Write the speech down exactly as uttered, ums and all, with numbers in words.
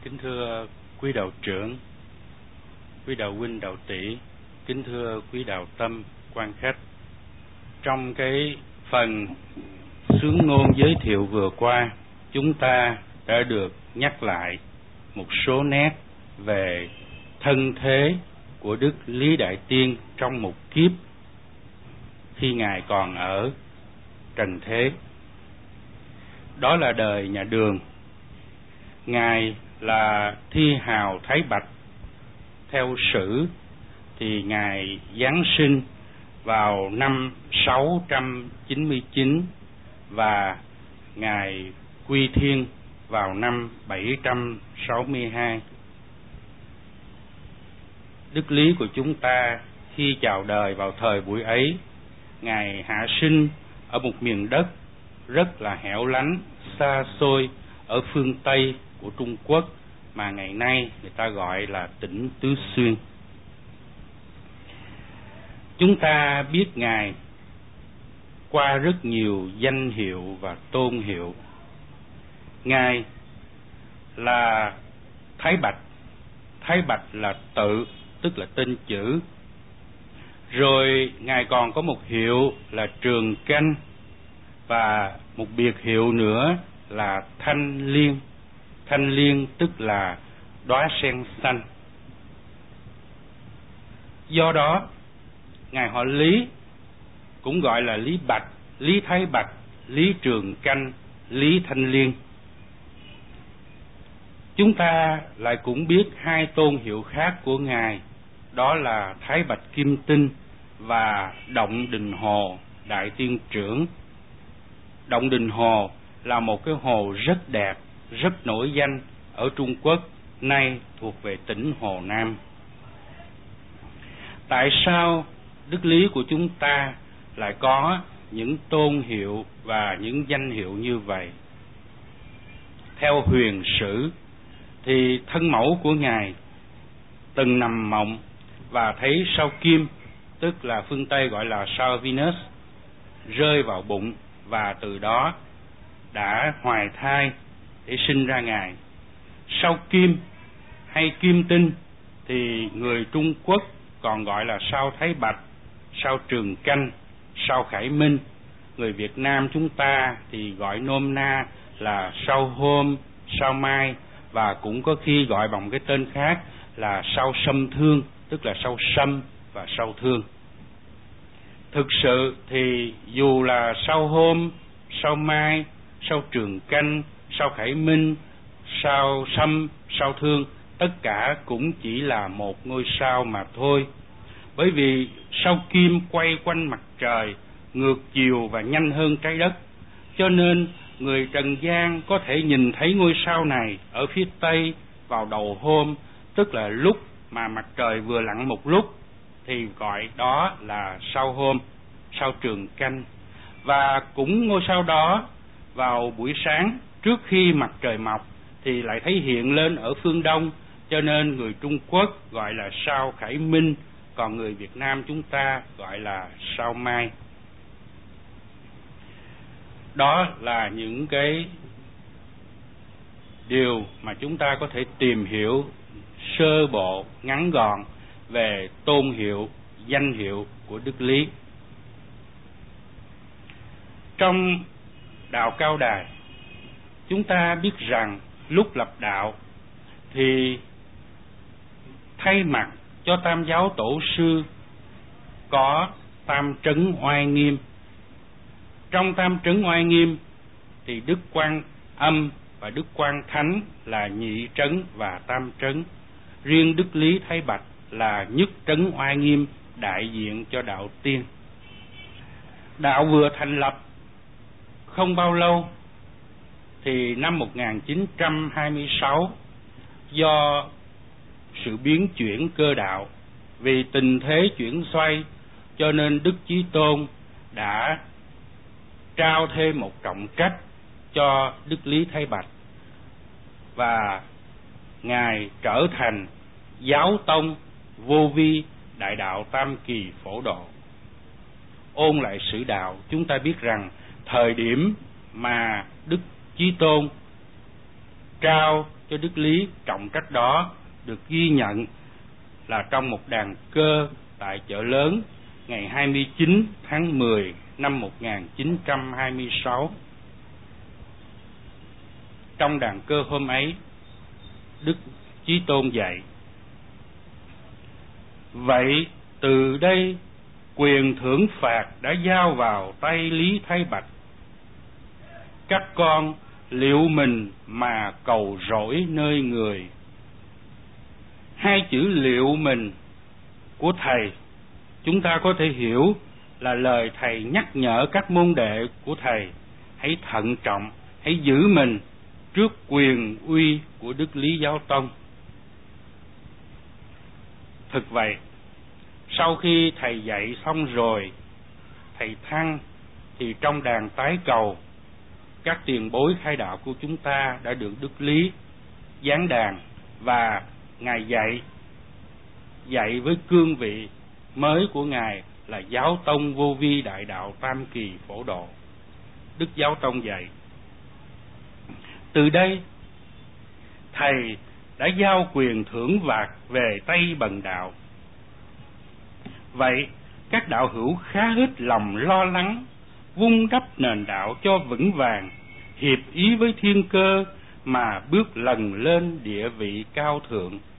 Kính thưa quý đạo trưởng, quý đạo huynh, đạo tỷ, kính thưa quý đạo tâm, quan khách. Trong cái phần xướng ngôn giới thiệu vừa qua, chúng ta đã được nhắc lại một số nét về thân thế của Đức Lý Đại Tiên trong một kiếp khi Ngài còn ở trần thế. Đó là đời nhà Đường. Ngài là thi hào Thái Bạch. Theo sử thì Ngài giáng sinh vào năm sáu trăm chín mươi chín và Ngài quy thiên vào năm bảy trăm sáu mươi hai. Đức Lý của chúng ta khi chào đời vào thời buổi ấy, Ngài hạ sinh ở một miền đất rất là hẻo lánh, xa xôi ở phương Tây của Trung Quốc mà ngày nay người ta gọi là tỉnh Tứ Xuyên. Chúng ta biết Ngài qua rất nhiều danh hiệu và tôn hiệu. Ngài là Thái Bạch. Thái Bạch là tự, tức là tên chữ. Rồi Ngài còn có một hiệu là Trường Canh và một biệt hiệu nữa là Thanh Liên. Thanh Liên tức là đóa sen xanh. Do đó, Ngài họ Lý, cũng gọi là Lý Bạch, Lý Thái Bạch, Lý Trường Canh, Lý Thanh Liên. Chúng ta lại cũng biết hai tôn hiệu khác của Ngài, đó là Thái Bạch Kim Tinh và Động Đình Hồ Đại Tiên Trưởng. Động Đình Hồ là một cái hồ rất đẹp, rất nổi danh ở Trung Quốc, nay thuộc về tỉnh Hồ Nam. Tại sao Đức Lý của chúng ta lại có những tôn hiệu và những danh hiệu như vậy? Theo huyền sử thì thân mẫu của Ngài từng nằm mộng và thấy sao Kim, tức là phương Tây gọi là sao Venus, rơi vào bụng và từ đó đã hoài thai để sinh ra Ngài. Sao Kim hay Kim Tinh thì người Trung Quốc còn gọi là sao Thái Bạch, sao Trường Canh, sao Khải Minh. Người Việt Nam chúng ta thì gọi nôm na là sao Hôm, sao Mai và cũng có khi gọi bằng cái tên khác là sao Sâm Thương, tức là sao Sâm và sao Thương. Thực sự thì dù là sao Hôm, sao Mai, sao Trường Canh, sao Khải Minh, sao Sâm, sao Thương, tất cả cũng chỉ là một ngôi sao mà thôi. Bởi vì sao Kim quay quanh mặt trời ngược chiều và nhanh hơn trái đất, cho nên người trần gian có thể nhìn thấy ngôi sao này ở phía Tây vào đầu hôm, tức là lúc mà mặt trời vừa lặn một lúc, thì gọi đó là sao Hôm, sao Trường Canh. Và cũng ngôi sao đó vào buổi sáng trước khi mặt trời mọc thì lại thấy hiện lên ở phương Đông, cho nên người Trung Quốc gọi là sao Khải Minh, còn người Việt Nam chúng ta gọi là sao Mai. Đó là những cái điều mà chúng ta có thể tìm hiểu sơ bộ, ngắn gọn về tôn hiệu, danh hiệu của Đức Lý. Trong đạo Cao Đài, chúng ta biết rằng lúc lập đạo thì thay mặt cho Tam Giáo Tổ sư có Tam Trấn Oai Nghiêm. Trong Tam Trấn Oai Nghiêm thì Đức Quan Âm và Đức Quan Thánh là nhị trấn và tam trấn. Riêng Đức Lý Thái Bạch là nhất trấn Oai Nghiêm, đại diện cho đạo tiên. Đạo vừa thành lập không bao lâu thì năm một nghìn chín trăm hai mươi sáu, do sự biến chuyển cơ đạo, vì tình thế chuyển xoay, cho nên Đức Chí Tôn đã trao thêm một trọng trách cho Đức Lý Thái Bạch và Ngài trở thành giáo tông vô vi đại đạo tam kỳ phổ độ. Ôn lại sử đạo, chúng ta biết rằng thời điểm mà Đức Chí Tôn trao cho Đức Lý trọng trách đó được ghi nhận là trong một đàn cơ tại chợ lớn ngày hai mươi chín tháng mười năm một nghìn chín trăm hai mươi sáu. Trong đàn cơ hôm ấy, Đức Chí Tôn dạy: vậy từ đây quyền thưởng phạt đã giao vào tay Lý Thái Bạch. Các con liệu mình mà cầu rỗi nơi người. Hai chữ liệu mình của thầy chúng ta có thể hiểu là lời thầy nhắc nhở các môn đệ của thầy hãy thận trọng, hãy giữ mình trước quyền uy của Đức Lý Giáo Tông. Thực vậy, sau khi thầy dạy xong rồi, thầy thăng thì trong đàn tái cầu, các tiền bối khai đạo của chúng ta đã được Đức Lý giáng đàn và Ngài dạy dạy với cương vị mới của Ngài là Giáo Tông Vô Vi Đại Đạo Tam Kỳ Phổ Độ. Đức Giáo Tông dạy: từ đây thầy đã giao quyền thưởng phạt về Tây Bần Đạo. Vậy các đạo hữu khá hết lòng lo lắng, vun đắp nền đạo cho vững vàng, hiệp ý với thiên cơ mà bước lần lên địa vị cao thượng.